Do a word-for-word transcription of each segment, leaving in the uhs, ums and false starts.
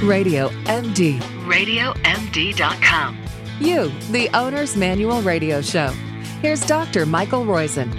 Radio M D. radio m d dot com. You, the Owner's Manual Radio Show. Here's Doctor Michael Roizen.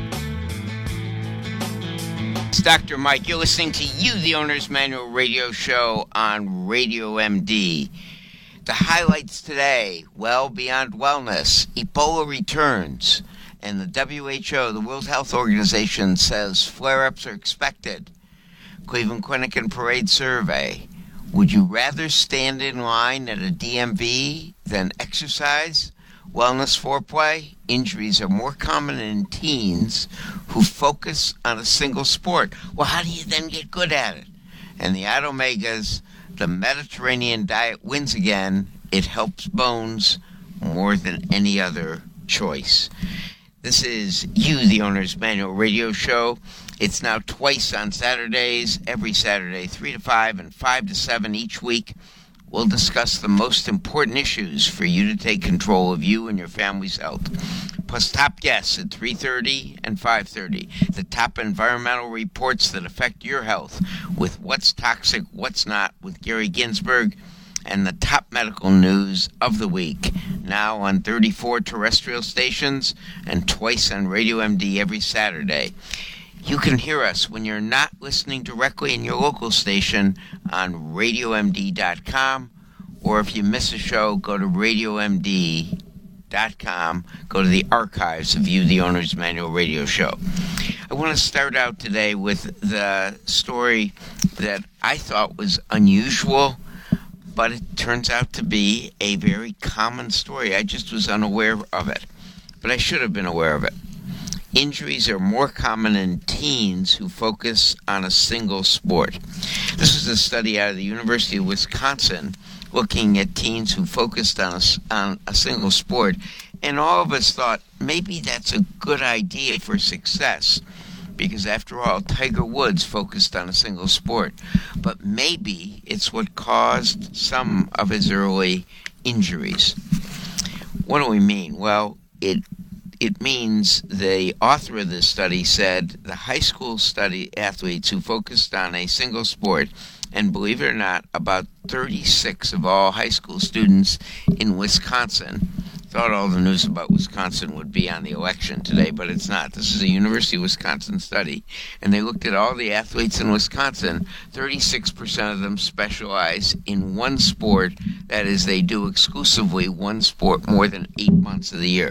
It's Doctor Mike. You're listening to You, the Owner's Manual Radio Show on Radio M D. The highlights today, well beyond wellness, Ebola returns, and the W H O, the World Health Organization, says flare-ups are expected. Cleveland Clinic and Parade survey. Would you rather stand in line at a D M V than exercise? Wellness foreplay. Injuries are more common in teens who focus on a single sport. Well, how do you then get good at it? And the Automegas, the Mediterranean diet wins again. It helps bones more than any other choice. This is You, the Owner's Manual Radio Show. It's now twice on Saturdays, every Saturday, three to five and five to seven each week. We'll discuss the most important issues for you to take control of you and your family's health. Plus top guests at three thirty and five thirty. The top environmental reports that affect your health with What's Toxic, What's Not with Gary Ginsberg, and the top medical news of the week. Now on thirty-four terrestrial stations and twice on Radio M D every Saturday. You can hear us when you're not listening directly in your local station on radio m d dot com, or if you miss a show, go to radio m d dot com, go to the archives of You, the Owner's Manual Radio Show. I want to start out today with the story that I thought was unusual, but it turns out to be a very common story. I just was unaware of it, but I should have been aware of it. Injuries are more common in teens who focus on a single sport. This is a study out of the University of Wisconsin looking at teens who focused on a, on a single sport, and all of us thought maybe that's a good idea for success, because after all, Tiger Woods focused on a single sport. But maybe it's what caused some of his early injuries. What do we mean? Well, it It means the author of this study said the high school study athletes who focused on a single sport, and believe it or not, about thirty-six of all high school students in Wisconsin, thought all the news about Wisconsin would be on the election today, but it's not. This is a University of Wisconsin study, and they looked at all the athletes in Wisconsin. thirty-six percent of them specialize in one sport. That is, they do exclusively one sport more than eight months of the year.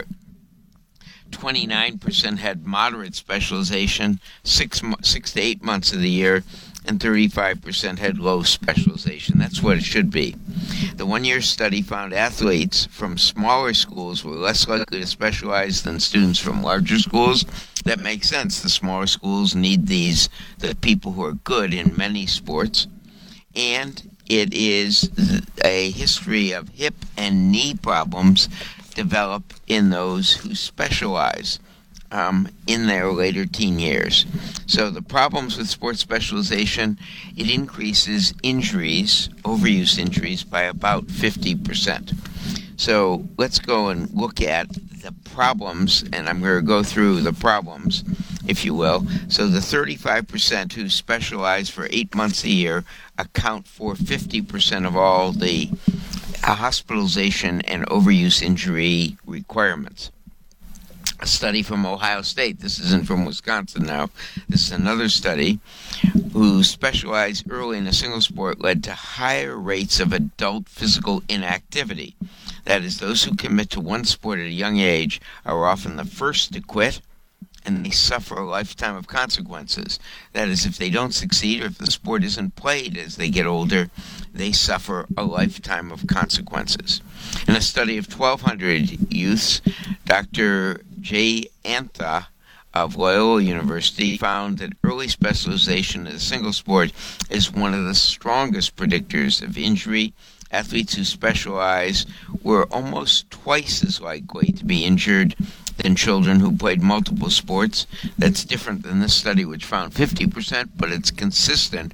twenty-nine percent had moderate specialization, six, six to eight months of the year, and thirty-five percent had low specialization. That's what it should be. The one-year study found athletes from smaller schools were less likely to specialize than students from larger schools. That makes sense. The smaller schools need these, the people who are good in many sports. And it is a history of hip and knee problems develop in those who specialize um, in their later teen years. So the problems with sports specialization, it increases injuries, overuse injuries, by about fifty percent. So let's go and look at the problems, and I'm going to go through the problems, if you will. So the thirty-five percent who specialize for eight months a year account for fifty percent of all the hospitalization and overuse injury requirements. A study from Ohio State, this isn't from Wisconsin now, this is another study, who specialized early in a single sport led to higher rates of adult physical inactivity. That is, those who commit to one sport at a young age are often the first to quit, and they suffer a lifetime of consequences. That is, if they don't succeed or if the sport isn't played as they get older, they suffer a lifetime of consequences. In a study of twelve hundred youths, Doctor Jay Antha of Loyola University found that early specialization in a single sport is one of the strongest predictors of injury. Athletes who specialize were almost twice as likely to be injured than children who played multiple sports. That's different than this study, which found fifty percent, but it's consistent,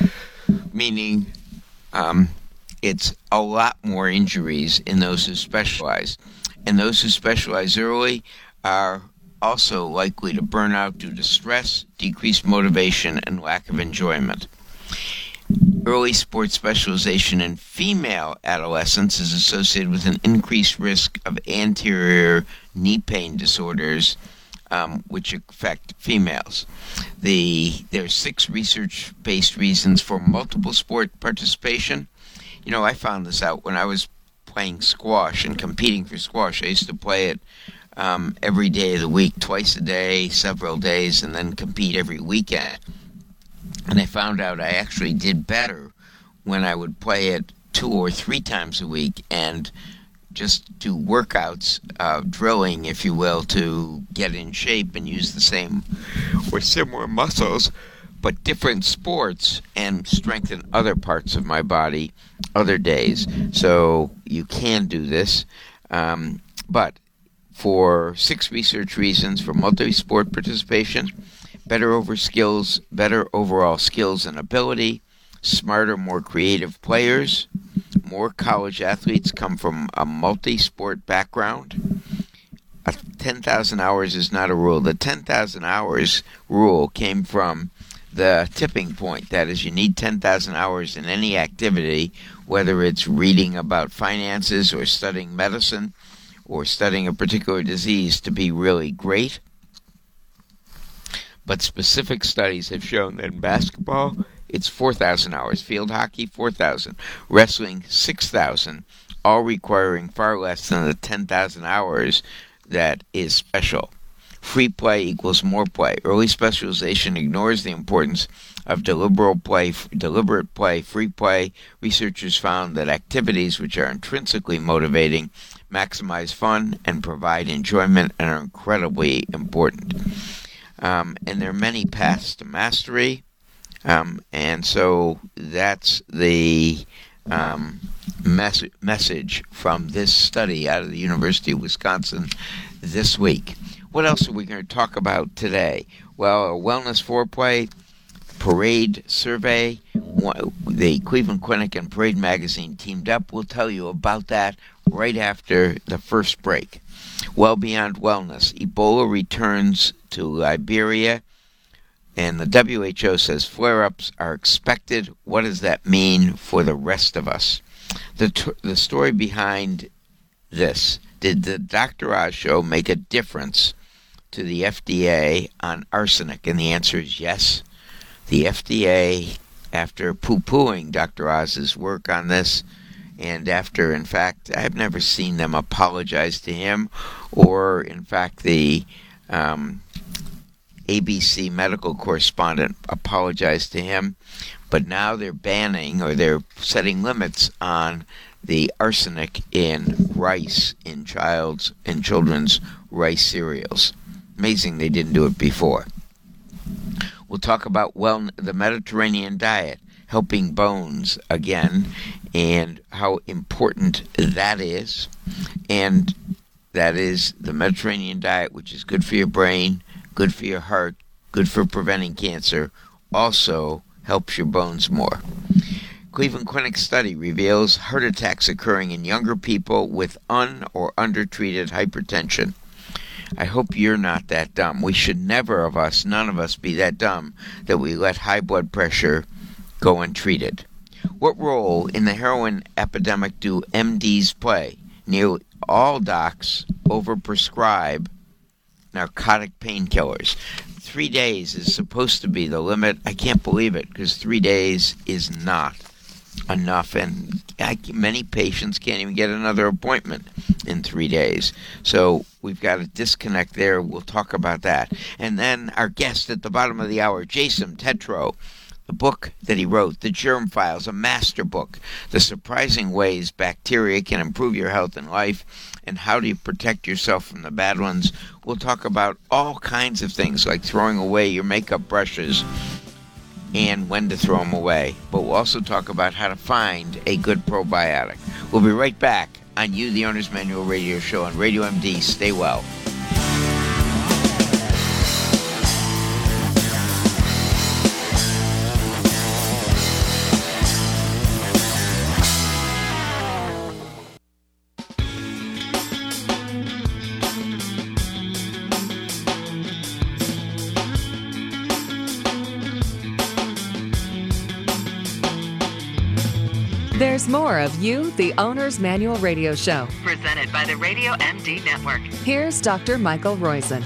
meaning um, it's a lot more injuries in those who specialize. And those who specialize early are also likely to burn out due to stress, decreased motivation, and lack of enjoyment. Early sports specialization in female adolescents is associated with an increased risk of anterior knee pain disorders, um, which affect females. The there are six research-based reasons for multiple sport participation. You know, I found this out when I was playing squash and competing for squash. I used to play it um, every day of the week, twice a day, several days, and then compete every weekend. And I found out I actually did better when I would play it two or three times a week and just do workouts, uh, drilling, if you will, to get in shape and use the same or similar muscles, but different sports, and strengthen other parts of my body other days. So you can do this. Um, but for six research reasons for multi-sport participation: better over skills, better overall skills and ability, smarter, more creative players, more college athletes come from a multi-sport background. Uh, ten thousand hours is not a rule. The ten thousand hours rule came from the tipping point. That is, you need ten thousand hours in any activity, whether it's reading about finances or studying medicine or studying a particular disease, to be really great. But specific studies have shown that in basketball, it's four thousand hours. Field hockey, four thousand. Wrestling, six thousand. All requiring far less than the ten thousand hours that is special. Free play equals more play. Early specialization ignores the importance of deliberate play, deliberate play, free play. Researchers found that activities which are intrinsically motivating maximize fun and provide enjoyment and are incredibly important. Um, and there are many paths to mastery. Um, and so that's the um, mes- message from this study out of the University of Wisconsin this week. What else are we going to talk about today? Well, a wellness foreplay, Parade survey. The Cleveland Clinic and Parade magazine teamed up. We'll tell you about that right after the first break. Well beyond wellness. Ebola returns to Liberia, and the W H O says flare-ups are expected. What does that mean for the rest of us? The t- the story behind this: did the Doctor Oz show make a difference to the F D A on arsenic? And the answer is yes. The F D A, after poo-pooing Doctor Oz's work on this, and after, in fact, I've never seen them apologize to him, or, in fact, the um, A B C medical correspondent apologized to him, but now they're banning, or they're setting limits on the arsenic in rice, in child's in children's rice cereals. Amazing they didn't do it before. We'll talk about well the Mediterranean diet, helping bones again, and how important that is. And that is the Mediterranean diet, which is good for your brain, good for your heart, good for preventing cancer, also helps your bones more. Cleveland Clinic study reveals heart attacks occurring in younger people with un- or undertreated hypertension. I hope you're not that dumb. We should never of us, none of us, be that dumb that we let high blood pressure go untreated. What role in the heroin epidemic do M Ds play? Nearly all docs overprescribe narcotic painkillers. Three days is supposed to be the limit. I can't believe it, because three days is not enough, and I, many patients can't even get another appointment in three days. So we've got a disconnect there. We'll talk about that. And then our guest at the bottom of the hour, Jason Tetro, the book that he wrote, The Germ Files, a master book, The Surprising Ways Bacteria Can Improve Your Health and Life, and How Do You Protect Yourself from the Bad Ones. We'll talk about all kinds of things, like throwing away your makeup brushes and when to throw them away. But we'll also talk about how to find a good probiotic. We'll be right back on You, the Owner's Manual Radio Show on Radio M D. Stay well. Here's more of You, the Owner's Manual Radio Show. Presented by the Radio M D Network. Here's Doctor Michael Roizen.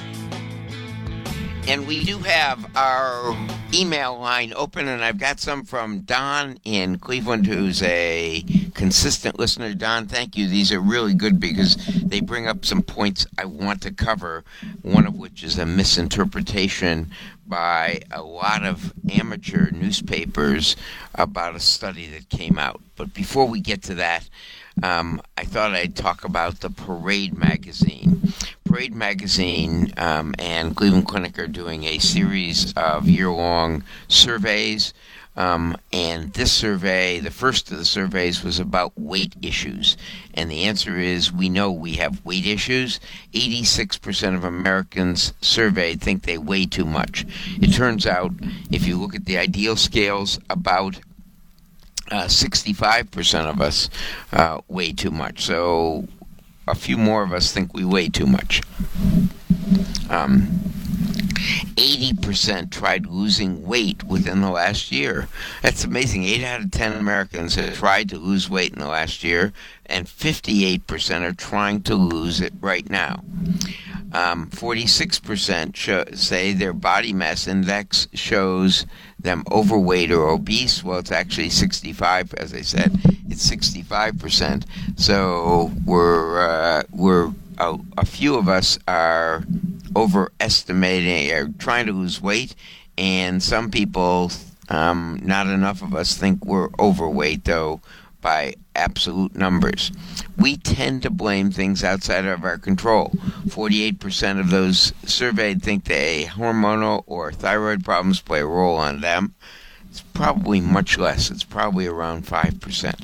And we do have our email line open, and I've got some from Don in Cleveland, who's a consistent listener. Don, thank you. These are really good because they bring up some points I want to cover, one of which is a misinterpretation by a lot of amateur newspapers about a study that came out. But before we get to that, um, I thought I'd talk about the Parade magazine. Parade magazine um, and Cleveland Clinic are doing a series of year-long surveys, um, and this survey, the first of the surveys, was about weight issues. And the answer is we know we have weight issues. eighty-six percent of Americans surveyed think they weigh too much. It turns out, if you look at the ideal scales, about uh, sixty-five percent of us uh, weigh too much. So a few more of us think we weigh too much. Um, eighty percent tried losing weight within the last year. That's amazing. eight out of ten Americans have tried to lose weight in the last year, and fifty-eight percent are trying to lose it right now. Um, forty-six percent show, say their body mass index shows them overweight or obese. Well, it's actually sixty-five, as I said. It's sixty-five percent. So we're uh, we're a, a few of us are overestimating or trying to lose weight, and some people, um, not enough of us, think we're overweight, though, by absolute numbers. We tend to blame things outside of our control. forty-eight percent of those surveyed think that hormonal or thyroid problems play a role on them. It's probably much less. It's probably around five percent.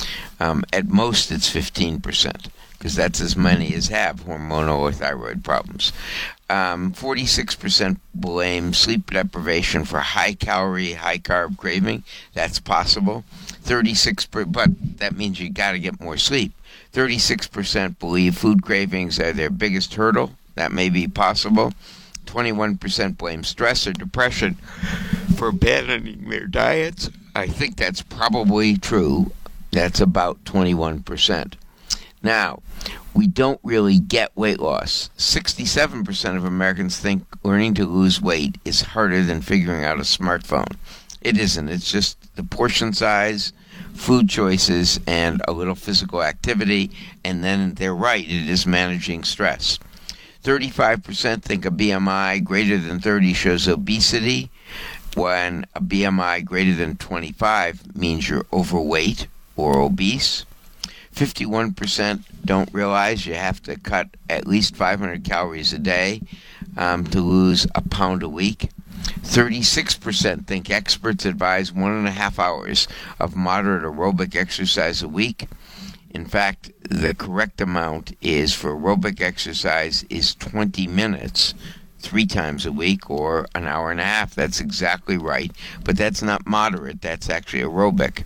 Um, at most, it's fifteen percent, because that's as many as have hormonal or thyroid problems. Um, forty-six percent blame sleep deprivation for high-calorie, high-carb craving. That's possible. thirty-six percent, but that means you got to get more sleep. thirty-six percent believe food cravings are their biggest hurdle. That may be possible. twenty-one percent blame stress or depression for abandoning their diets. I think that's probably true. That's about twenty-one percent. Now, we don't really get weight loss. sixty-seven percent of Americans think learning to lose weight is harder than figuring out a smartphone. It isn't. It's just the portion size, food choices, and a little physical activity, and then they're right, it is managing stress. thirty-five percent think a B M I greater than thirty shows obesity, when a B M I greater than twenty-five means you're overweight or obese. fifty-one percent don't realize you have to cut at least five hundred calories a day um, to lose a pound a week. thirty-six percent think experts advise one and a half hours of moderate aerobic exercise a week. In fact, the correct amount is for aerobic exercise is twenty minutes, three times a week, or an hour and a half. That's exactly right. But that's not moderate. That's actually aerobic.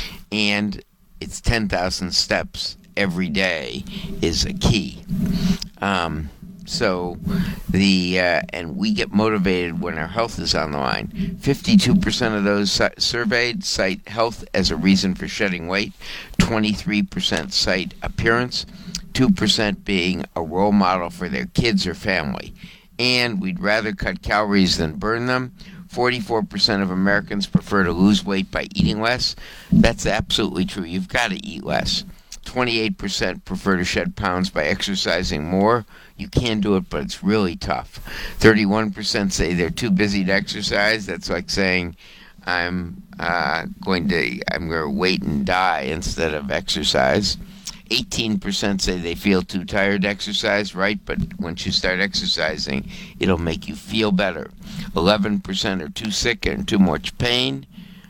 And it's ten thousand steps every day is a key. Um, so the uh, and we get motivated when our health is on the line. fifty-two percent of those su- surveyed cite health as a reason for shedding weight. twenty-three percent cite appearance. two percent being a role model for their kids or family. And we'd rather cut calories than burn them. forty-four percent of Americans prefer to lose weight by eating less. That's absolutely true. You've got to eat less. twenty-eight percent prefer to shed pounds by exercising more. You can do it, but it's really tough. thirty-one percent say they're too busy to exercise. That's like saying I'm uh, going to I'm going to wait and die instead of exercise. eighteen percent say they feel too tired to exercise, right? But once you start exercising, it'll make you feel better. eleven percent are too sick and too much pain.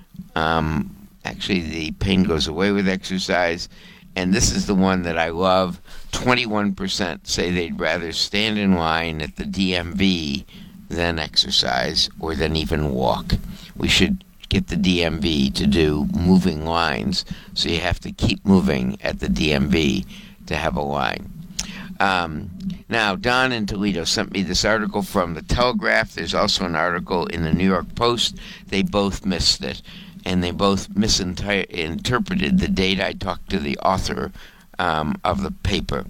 Um, actually, the pain goes away with exercise. And this is the one that I love. twenty-one percent say they'd rather stand in line at the D M V than exercise or than even walk. We should get the D M V to do moving lines, so you have to keep moving at the D M V to have a line. Um, now, Don in Toledo sent me this article from the Telegraph. There's also an article in the New York Post. They both missed it. and they both misinterpreted the date. I talked to the author um, of the paper.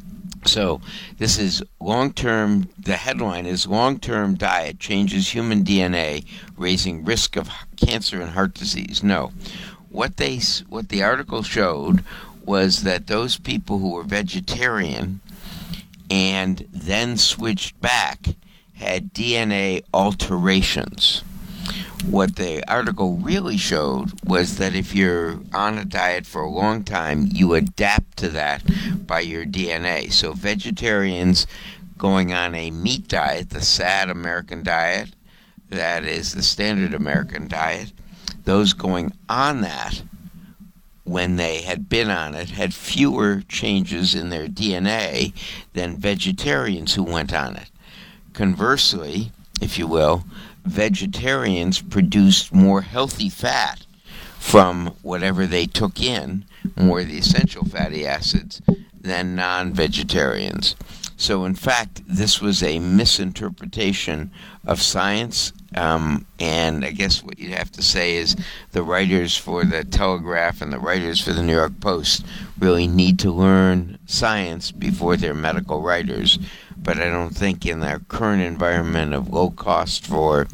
So this is long-term, the headline is long-term diet changes human D N A, raising risk of cancer and heart disease. No. What they, what the article showed was that those people who were vegetarian and then switched back had D N A alterations. What the article really showed was that if you're on a diet for a long time, you adapt to that by your D N A. So vegetarians going on a meat diet, the S A D American diet, that is the standard American diet, those going on that, when they had been on it, had fewer changes in their D N A than vegetarians who went on it. Conversely, if you will, vegetarians produced more healthy fat from whatever they took in, more of the essential fatty acids, than non-vegetarians. So in fact, this was a misinterpretation of science, um, and I guess what you'd have to say is the writers for the Telegraph and the writers for the New York Post really need to learn science before they're medical writers. But I don't think in our current environment of low cost for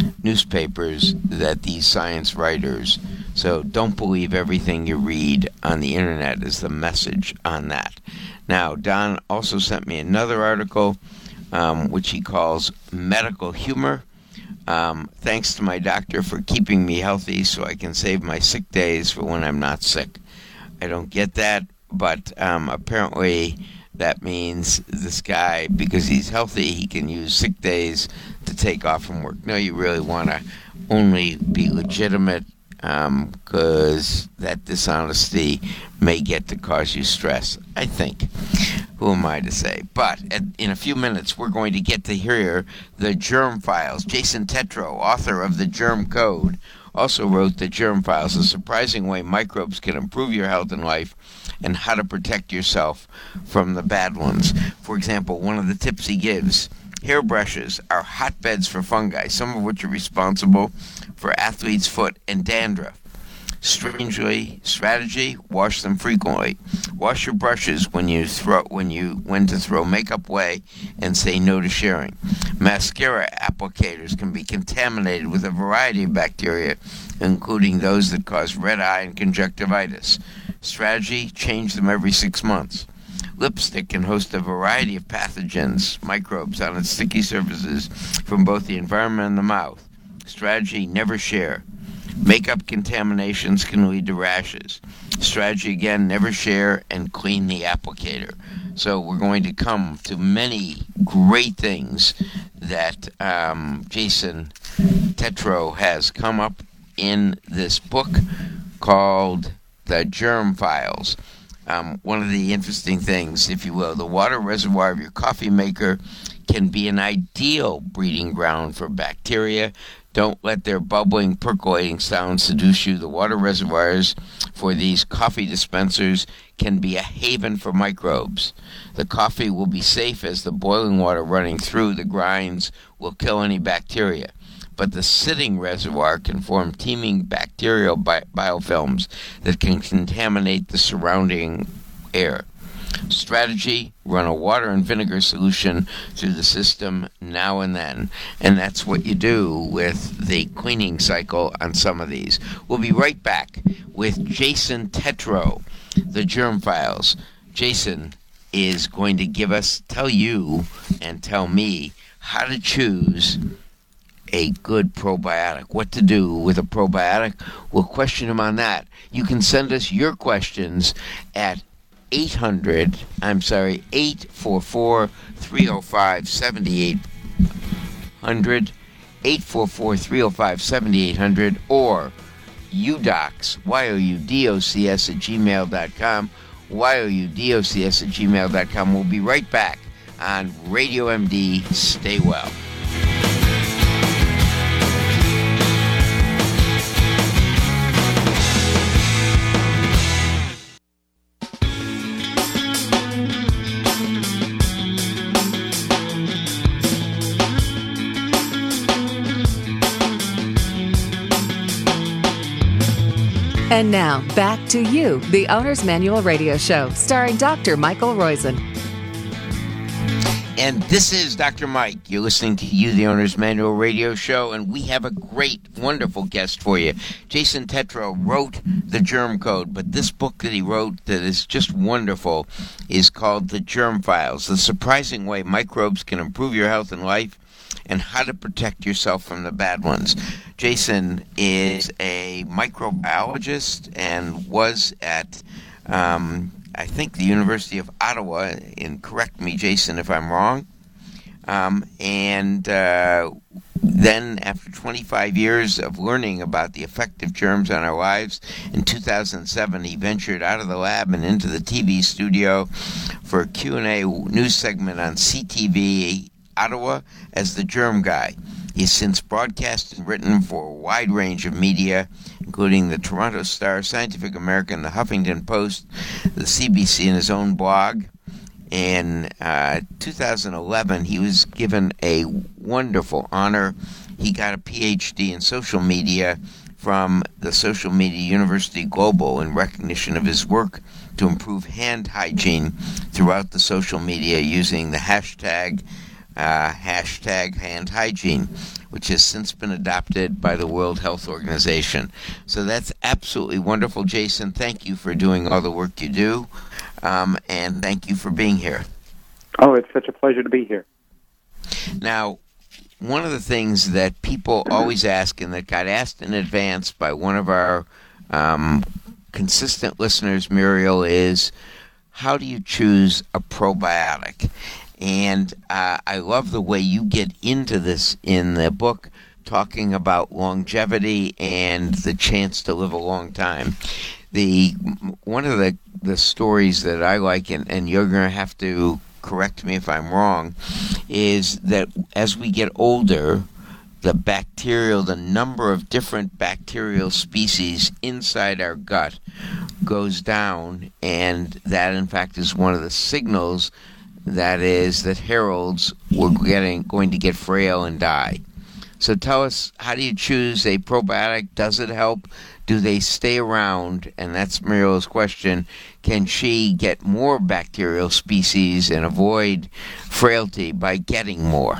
newspapers that these science writers, so don't believe everything you read on the internet is the message on that. Now, Don also sent me another article, um, which he calls Medical Humor. Um, thanks to my doctor for keeping me healthy so I can save my sick days for when I'm not sick. I don't get that, but um, apparently that means this guy, because he's healthy, he can use sick days to take off from work. No, you really want to only be legitimate, because um, that dishonesty may get to cause you stress, I think. Who am I to say? But at, in a few minutes, we're going to get to hear the Germ Files. Jason Tetro, author of The Germ Code, also wrote The Germ Files, a surprising way microbes can improve your health and life, and how to protect yourself from the bad ones. For example, one of the tips he gives, hairbrushes are hotbeds for fungi, some of which are responsible for athlete's foot and dandruff. Strangely, strategy, wash them frequently. Wash your brushes when you throw when you when to throw makeup away, and say no to sharing. Mascara applicators can be contaminated with a variety of bacteria, including those that cause red eye and conjunctivitis. Strategy, change them every six months. Lipstick can host a variety of pathogens, microbes on its sticky surfaces from both the environment and the mouth. Strategy, never share. Makeup contaminations can lead to rashes. Strategy again, never share and clean the applicator. So we're going to come to many great things that um, Jason Tetro has come up in this book called The Germ Files. Um, one of the interesting things, if you will, the water reservoir of your coffee maker can be an ideal breeding ground for bacteria. Don't let their bubbling, percolating sound seduce you. The water reservoirs for these coffee dispensers can be a haven for microbes. The coffee will be safe as the boiling water running through the grinds will kill any bacteria. But the sitting reservoir can form teeming bacterial bi- biofilms that can contaminate the surrounding air. Strategy, run a water and vinegar solution through the system now and then. And that's what you do with the cleaning cycle on some of these. We'll be right back with Jason Tetro, The Germ Files. Jason is going to give us, tell you and tell me how to choose a good probiotic. What to do with a probiotic? We'll question him on that. You can send us your questions at eight hundred, I'm sorry, eight four four, three oh five, seven eight hundred, eight four four, three oh five, seven eight hundred, or udocs, Y O U D O C S at gmail dot com, Y O U D O C S at gmail dot com. We'll be right back on Radio M D. Stay well. And now, back to you, the Owner's Manual Radio Show, starring Doctor Michael Roizen. And this is Doctor Mike. You're listening to You, the Owner's Manual Radio Show, and we have a great, wonderful guest for you. Jason Tetreault wrote The Germ Code, but this book that he wrote that is just wonderful is called The Germ Files, The Surprising Way Microbes Can Improve Your Health and Life and How to Protect Yourself from the Bad Ones. Jason is a microbiologist and was at... Um, I think the University of Ottawa, and correct me, Jason, if I'm wrong. Um, and uh, then after twenty-five years of learning about the effect of germs on our lives, in two thousand seven he ventured out of the lab and into the T V studio for a Q and A news segment on C T V Ottawa as the Germ Guy. He's since broadcast and written for a wide range of media, including the Toronto Star, Scientific American, the Huffington Post, the C B C, and his own blog. In uh, two thousand eleven, he was given a wonderful honor. He got a P H D in social media from the Social Media University Global in recognition of his work to improve hand hygiene throughout the social media using the hashtag Uh, hashtag hand hygiene, which has since been adopted by the World Health Organization. So that's absolutely wonderful, Jason. Thank you for doing all the work you do, um, and thank you for being here. Oh, it's such a pleasure to be here. Now, one of the things that people always ask, and that got asked in advance by one of our um, consistent listeners, Muriel, is how do you choose a probiotic? And uh, I love the way you get into this in the book, talking about longevity and the chance to live a long time. The one of the, the stories that I like, and, and you're going to have to correct me if I'm wrong, is that as we get older, the bacterial, the number of different bacterial species inside our gut goes down, and that, in fact, is one of the signals that is that heralds we're getting going to get frail and die. So tell us, how do you choose a probiotic? Does it help? Do they stay around? And that's Muriel's question. Can she get more bacterial species and avoid frailty by getting more?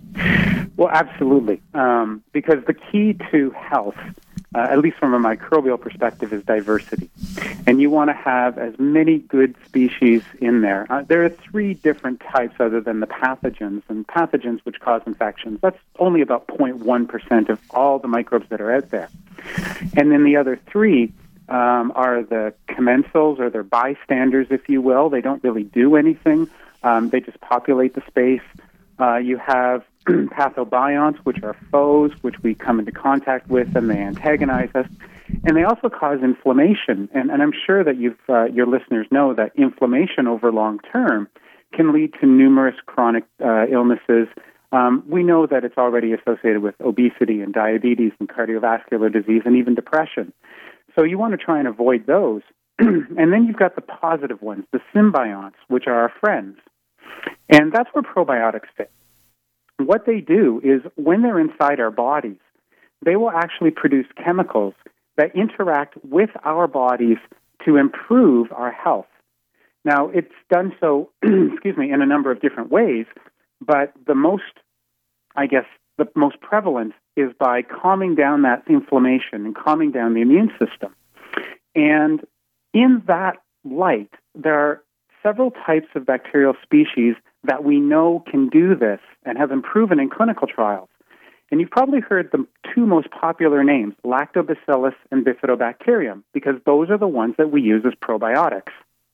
Well, absolutely. Um, because the key to health, uh, at least from a microbial perspective, is diversity. And you want to have as many good species in there. Uh, there are three different types other than the pathogens. And pathogens which cause infections, that's only about zero point one percent of all the microbes that are out there. And then the other three um, are the commensals, or they're bystanders, if you will. They don't really do anything. Um, they just populate the space. Uh, you have pathobionts, which are foes, which we come into contact with, and they antagonize us. And they also cause inflammation. And, and I'm sure that you've, uh, your listeners know that inflammation over long term can lead to numerous chronic uh, illnesses. Um, we know that it's already associated with obesity and diabetes and cardiovascular disease and even depression. So you want to try and avoid those. And then you've got the positive ones, the symbionts, which are our friends. And that's where probiotics fit. What they do is when they're inside our bodies, they will actually produce chemicals that interact with our bodies to improve our health. Now, it's done so, excuse me, in a number of different ways, but the most, I guess, the most prevalent is by calming down that inflammation and calming down the immune system. And in that light, there are several types of bacterial species that we know can do this and have been proven in clinical trials. And you've probably heard the two most popular names, Lactobacillus and Bifidobacterium, because those are the ones that we use as probiotics.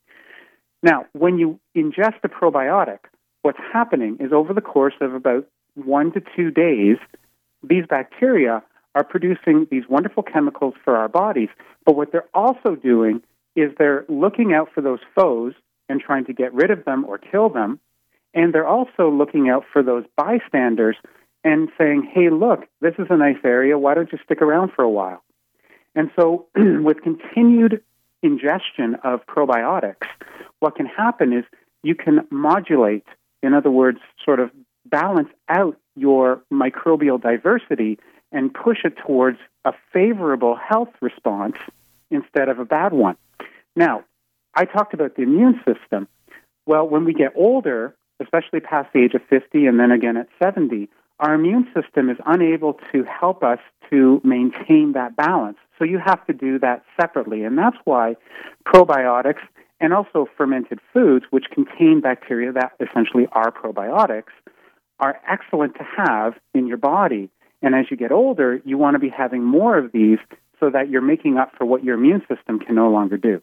Now, when you ingest a probiotic, what's happening is over the course of about one to two days, these bacteria are producing these wonderful chemicals for our bodies. But what they're also doing is they're looking out for those foes and trying to get rid of them or kill them. And they're also looking out for those bystanders and saying, hey, look, this is a nice area. Why don't you stick around for a while? And so with continued ingestion of probiotics, what can happen is you can modulate, in other words, sort of balance out your microbial diversity and push it towards a favorable health response instead of a bad one. Now, I talked about the immune system. Well, when we get older, especially past the age of fifty and then again at seventy, our immune system is unable to help us to maintain that balance. So you have to do that separately. And that's why probiotics and also fermented foods, which contain bacteria that essentially are probiotics, are excellent to have in your body. And as you get older, you want to be having more of these so that you're making up for what your immune system can no longer do.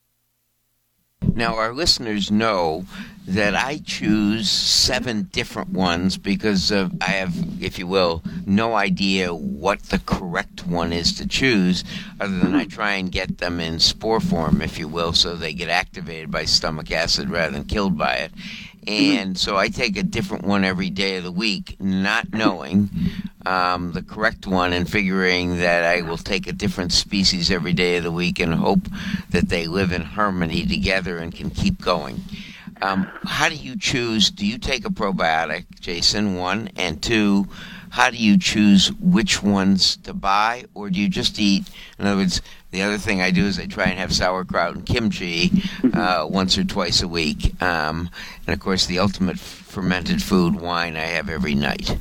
Now, our listeners know that I choose seven different ones because of, I have, if you will, no idea what the correct one is to choose, other than I try and get them in spore form, if you will, so they get activated by stomach acid rather than killed by it. And so I take a different one every day of the week, not knowing um, the correct one and figuring that I will take a different species every day of the week and hope that they live in harmony together and can keep going. Um, how do you choose? Do you take a probiotic, Jason, one? And two, how do you choose which ones to buy? Or do you just eat? In other words, the other thing I do is I try and have sauerkraut and kimchi uh, once or twice a week. Um, and, of course, the ultimate fermented food, wine, I have every night.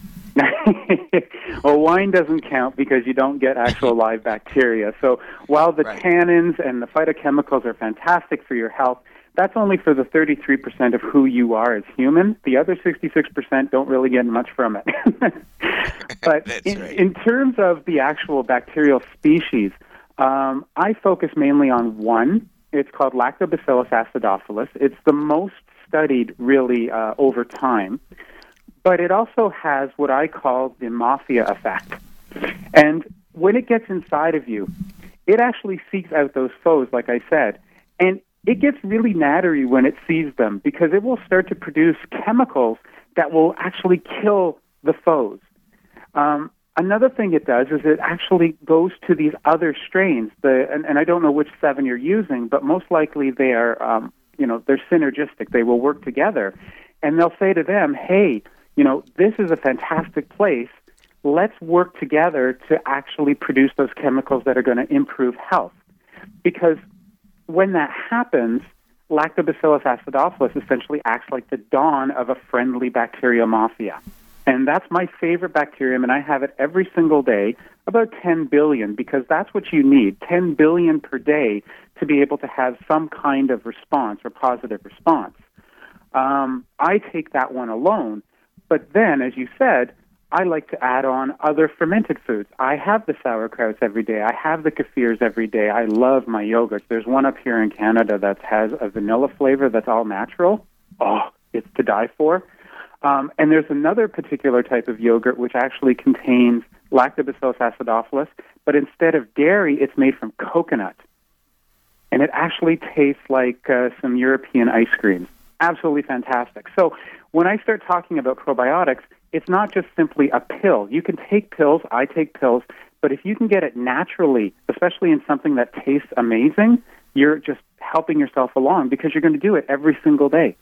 Well, wine doesn't count because you don't get actual live bacteria. So while the Right. tannins and the phytochemicals are fantastic for your health, that's only for the thirty-three percent of who you are as human. The other sixty-six percent don't really get much from it. But That's in, right. in terms of the actual bacterial species, um, I focus mainly on one. It's called Lactobacillus acidophilus. It's the most studied, really, uh, over time. But it also has what I call the mafia effect. And when it gets inside of you, it actually seeks out those foes, like I said. And it gets really nattery when it sees them because it will start to produce chemicals that will actually kill the foes. Um, another thing it does is it actually goes to these other strains. The and, and I don't know which seven you're using, but most likely they are, um, you know, they're synergistic. They will work together. And they'll say to them, hey, you know, this is a fantastic place. Let's work together to actually produce those chemicals that are going to improve health. Because when that happens, Lactobacillus acidophilus essentially acts like the dawn of a friendly bacterial mafia. And that's my favorite bacterium, and I have it every single day, about ten billion, because that's what you need, ten billion per day to be able to have some kind of response or positive response. Um, I take that one alone. But then, as you said, I like to add on other fermented foods. I have the sauerkrauts every day. I have the kefirs every day. I love my yogurts. There's one up here in Canada that has a vanilla flavor that's all natural. Oh, it's to die for. Um, and there's another particular type of yogurt which actually contains Lactobacillus acidophilus, but instead of dairy, it's made from coconut. And it actually tastes like uh, some European ice creams. Absolutely fantastic. So when I start talking about probiotics, it's not just simply a pill. You can take pills, I take pills, but if you can get it naturally, especially in something that tastes amazing, you're just helping yourself along because you're going to do it every single day.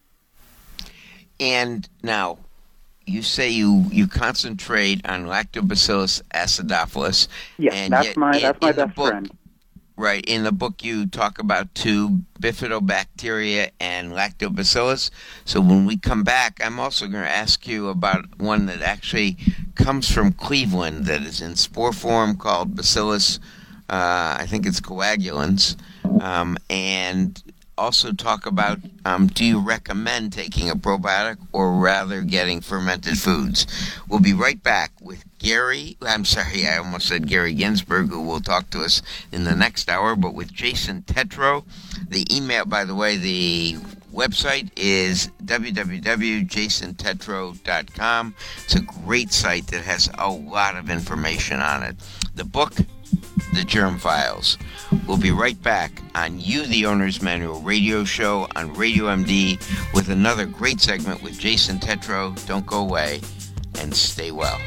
And now, you say you, you concentrate on Lactobacillus acidophilus. Yes, and that's yet my in- that's my in the best book- friend. Right. In the book, you talk about two, bifidobacteria and lactobacillus. So when we come back, I'm also going to ask you about one that actually comes from Cleveland that is in spore form called Bacillus, uh, I think it's coagulans, um, and also talk about um, do you recommend taking a probiotic or rather getting fermented foods? We'll be right back with Gary, I'm sorry, I almost said Gary Ginsberg, who will talk to us in the next hour, but with Jason Tetro. The email, by the way, the website is w w w dot jason tetro dot com. It's a great site that has a lot of information on it. The book, The Germ Files. We'll be right back on You, the Owner's Manual radio show on Radio M D with another great segment with Jason Tetro. Don't go away and stay well.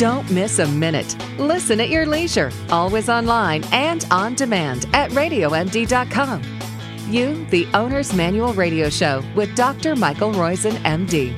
Don't miss a minute. Listen at your leisure, always online and on demand at radio m d dot com. You, the Owner's Manual Radio Show with Doctor Michael Roizen, M D.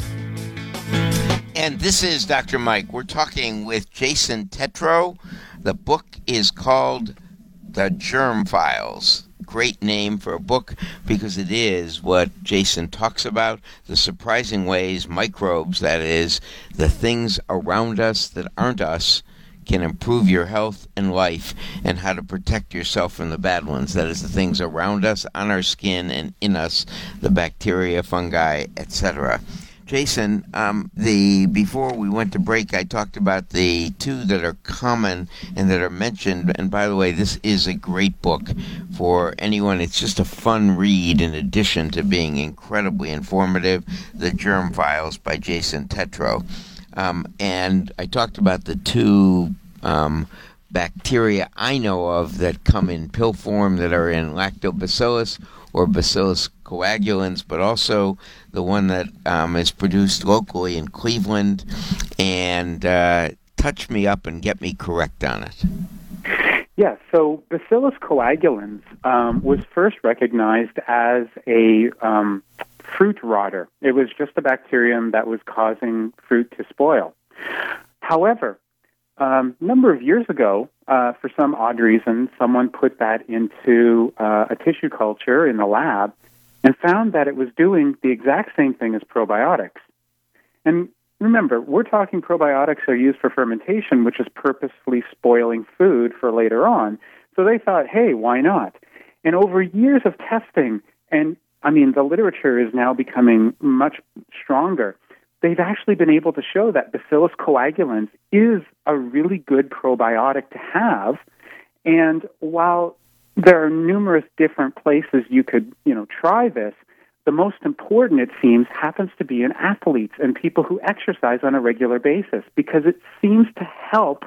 And this is Doctor Mike. We're talking with Jason Tetreault. The book is called The Germ Files. Great name for a book because it is what Jason talks about, the surprising ways microbes, that is, the things around us that aren't us, can improve your health and life, and how to protect yourself from the bad ones. That is, the things around us, on our skin, and in us, the bacteria, fungi, et cetera. Jason, um, the before we went to break, I talked about the two that are common and that are mentioned. And by the way, this is a great book for anyone. It's just a fun read in addition to being incredibly informative. The Germ Files by Jason Tetreault. Um, and I talked about the two um, bacteria I know of that come in pill form that are in Lactobacillus or Bacillus coagulans, but also the one that um, is produced locally in Cleveland. And uh, touch me up and get me correct on it. Yeah, so Bacillus coagulans um, was first recognized as a um, fruit rotter. It was just a bacterium that was causing fruit to spoil. However, um, a number of years ago, uh, for some odd reason, someone put that into uh, a tissue culture in the lab and found that it was doing the exact same thing as probiotics. And remember, we're talking probiotics are used for fermentation, which is purposefully spoiling food for later on. So they thought, hey, why not? And over years of testing, and I mean, the literature is now becoming much stronger, they've actually been able to show that Bacillus coagulans is a really good probiotic to have. And while there are numerous different places you could, you know, try this, the most important, it seems, happens to be in athletes and people who exercise on a regular basis, because it seems to help,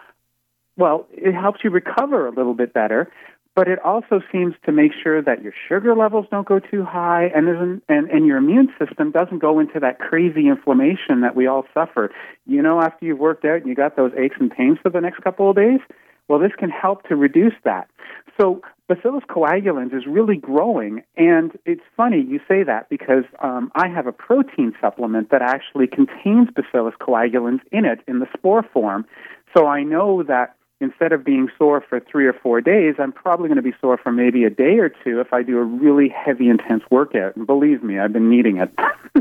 well, it helps you recover a little bit better, but it also seems to make sure that your sugar levels don't go too high and, isn't, and, and your immune system doesn't go into that crazy inflammation that we all suffer. You know, after you've worked out and you got those aches and pains for the next couple of days, well, this can help to reduce that. So Bacillus coagulans is really growing, and it's funny you say that because um, I have a protein supplement that actually contains Bacillus coagulans in it in the spore form. So I know that instead of being sore for three or four days, I'm probably going to be sore for maybe a day or two if I do a really heavy, intense workout. And believe me, I've been needing it.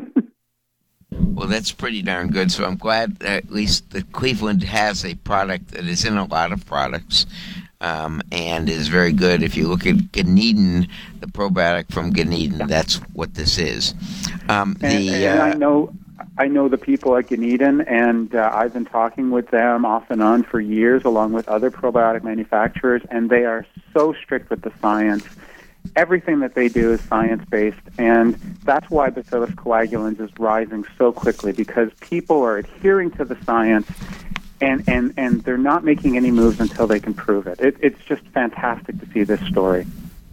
Well, that's pretty darn good. So I'm glad that at least that Cleveland has a product that is in a lot of products um, and is very good. If you look at Ganeden, the probiotic from Ganeden, that's what this is. Um, the, and and uh, I know I know the people at Ganeden, and uh, I've been talking with them off and on for years, along with other probiotic manufacturers, and they are so strict with the science. Everything that they do is science-based, and that's why Bacillus coagulans is rising so quickly, because people are adhering to the science, and, and, and they're not making any moves until they can prove it. it it's just fantastic to see this story.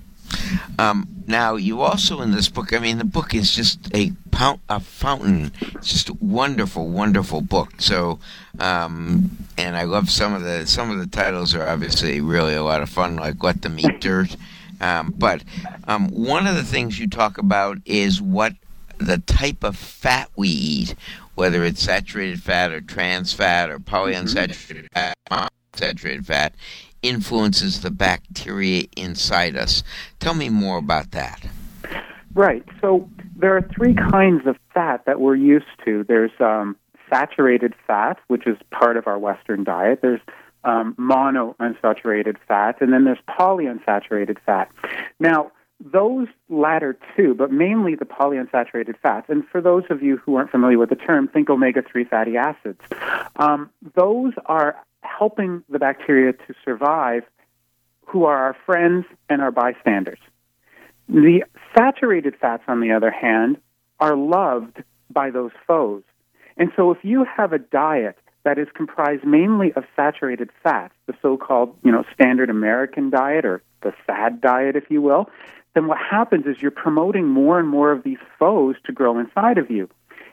Um, now, you also in this book, I mean, the book is just a, pou- a fountain. It's just a wonderful, wonderful book. So, um, and I love some of the some of the titles are obviously really a lot of fun, like Let Them Eat Dirt. Um, but um, one of the things you talk about is what the type of fat we eat, whether it's saturated fat or trans fat or polyunsaturated fat, monounsaturated fat, influences the bacteria inside us. Tell me more about that. Right. So there are three kinds of fat that we're used to. There's um, saturated fat, which is part of our Western diet. There's um, monounsaturated fat, and then there's polyunsaturated fat. Now, those latter two, but mainly the polyunsaturated fats, and for those of you who aren't familiar with the term, think omega three fatty acids. Um, those are helping the bacteria to survive, who are our friends and our bystanders. The saturated fats, on the other hand, are loved by those foes. And so if you have a diet that is comprised mainly of saturated fats, the so-called, you know, standard American diet, or the SAD diet, if you will, then what happens is you're promoting more and more of these foes to grow inside of you.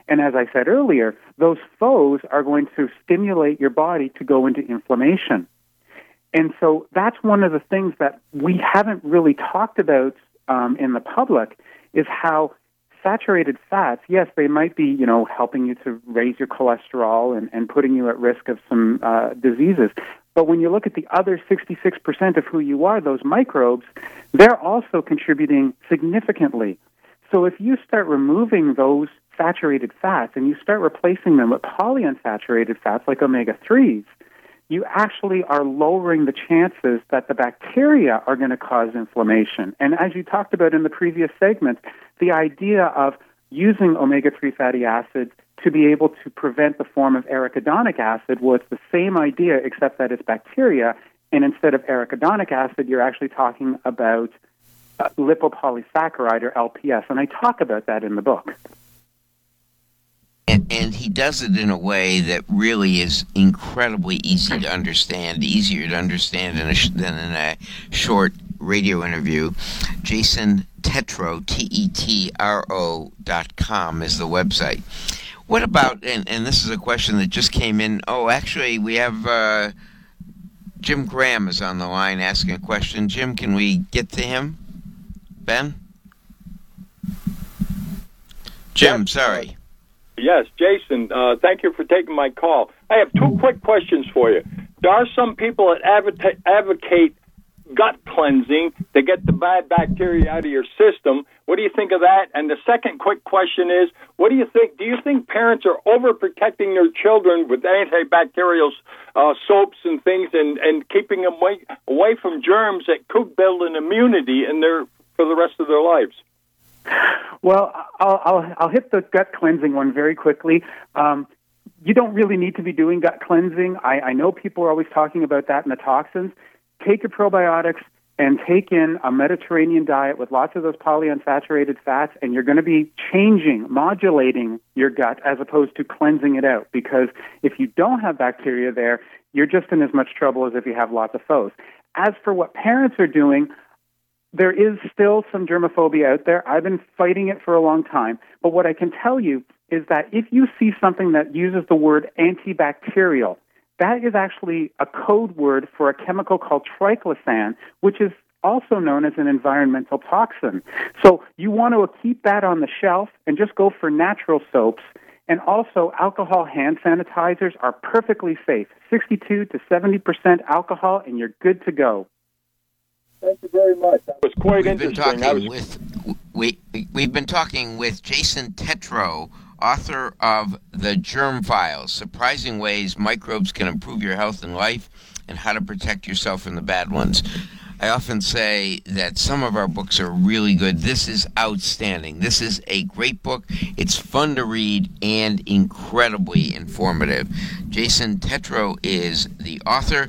And as I said earlier, those foes are going to stimulate your body to go into inflammation. And so that's one of the things that we haven't really talked about um, in the public is how saturated fats, yes, they might be, you know, helping you to raise your cholesterol and, and putting you at risk of some uh, diseases. But when you look at the other sixty-six percent of who you are, those microbes, they're also contributing significantly. So if you start removing those saturated fats and you start replacing them with polyunsaturated fats like omega threes, you actually are lowering the chances that the bacteria are going to cause inflammation. And as you talked about in the previous segment, the idea of using omega three fatty acids to be able to prevent the form of arachidonic acid, well, it's the same idea except that it's bacteria, and instead of arachidonic acid, you're actually talking about uh, lipopolysaccharide, or L P S, and I talk about that in the book. And, and he does it in a way that really is incredibly easy to understand, easier to understand in a sh- than in a short radio interview. Jason Tetro, T E T R O dot com is the website. What about, and, and this is a question that just came in, oh, actually, we have uh, Jim Graham is on the line asking a question. Jim, can we get to him? Ben? Jim, yes, sorry. Uh, yes, Jason, uh, thank you for taking my call. I have two quick questions for you. There are some people that advocate, advocate gut cleansing to get the bad bacteria out of your system. What do you think of that? And the second quick question is, what do you think? Do you think parents are overprotecting their children with antibacterial uh, soaps and things and, and keeping them away, away from germs that could build an immunity in their for the rest of their lives? Well, I'll, I'll, I'll hit the gut cleansing one very quickly. Um, you don't really need to be doing gut cleansing. I, I know people are always talking about that and the toxins. Take your probiotics and take in a Mediterranean diet with lots of those polyunsaturated fats, and you're going to be changing, modulating your gut as opposed to cleansing it out. Because if you don't have bacteria there, you're just in as much trouble as if you have lots of foes. As for what parents are doing, there is still some germophobia out there. I've been fighting it for a long time. But what I can tell you is that if you see something that uses the word antibacterial, that is actually a code word for a chemical called triclosan, which is also known as an environmental toxin. So you want to keep that on the shelf and just go for natural soaps. And also, alcohol hand sanitizers are perfectly safe, sixty-two to seventy percent alcohol, and you're good to go. Thank you very much. That was quite we've interesting. Been talking was... with, we, we've been talking with Jason Tetro, author of The Germ Files, Surprising Ways Microbes Can Improve Your Health and Life and How to Protect Yourself from the Bad Ones. I often say that some of our books are really good. This is outstanding. This is a great book. It's fun to read and incredibly informative. Jason Tetro is the author.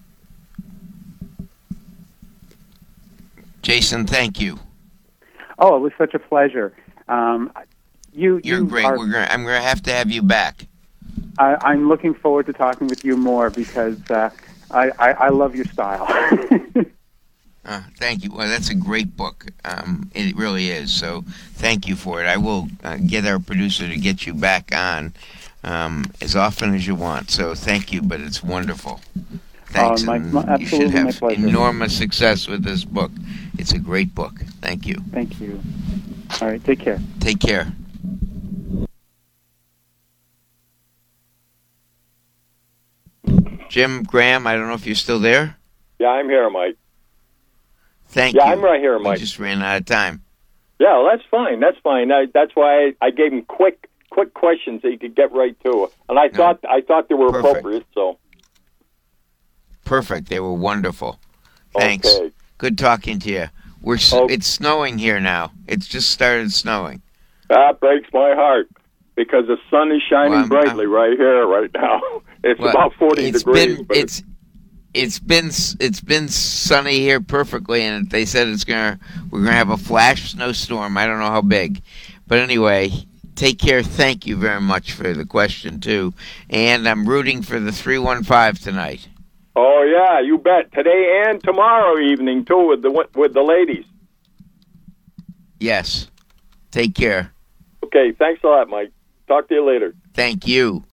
Jason, thank you. Oh, it was such a pleasure. Um, you, You're you great. Are, We're gonna, I'm going to have to have you back. I, I'm looking forward to talking with you more because uh, I, I, I love your style. uh, thank you. Well, that's a great book. Um, it really is. So thank you for it. I will uh, get our producer to get you back on um, as often as you want. So thank you, but it's wonderful. Thanks. Uh, my, my, absolutely, you should have my pleasure. enormous success with this book. It's a great book. Thank you. Thank you. All right, take care. Take care. Jim Graham, I don't know if you're still there. Yeah, I'm here, Mike. Thank yeah, you. I'm right here, Mike. We just ran out of time. Yeah, well, that's fine. That's fine. I, that's why I, I gave him quick, quick questions that he could get right to, and I thought I thought they were Perfect. appropriate. So perfect. They were wonderful. Thanks. Okay. Good talking to you. We're Okay. It's snowing here now. It's just started snowing. That breaks my heart because the sun is shining Well, I'm- brightly I'm- right here, right now. It's Well, about forty it's degrees. Been, but it's it's been it's been sunny here perfectly, and they said it's gonna we're gonna have a flash snowstorm. I don't know how big, but anyway, take care. Thank you very much for the question too, and I'm rooting for the three one five tonight. Oh yeah, you bet. Today and tomorrow evening too with the with the ladies. Yes. Take care. Okay, thanks a lot, Mike. Talk to you later. Thank you.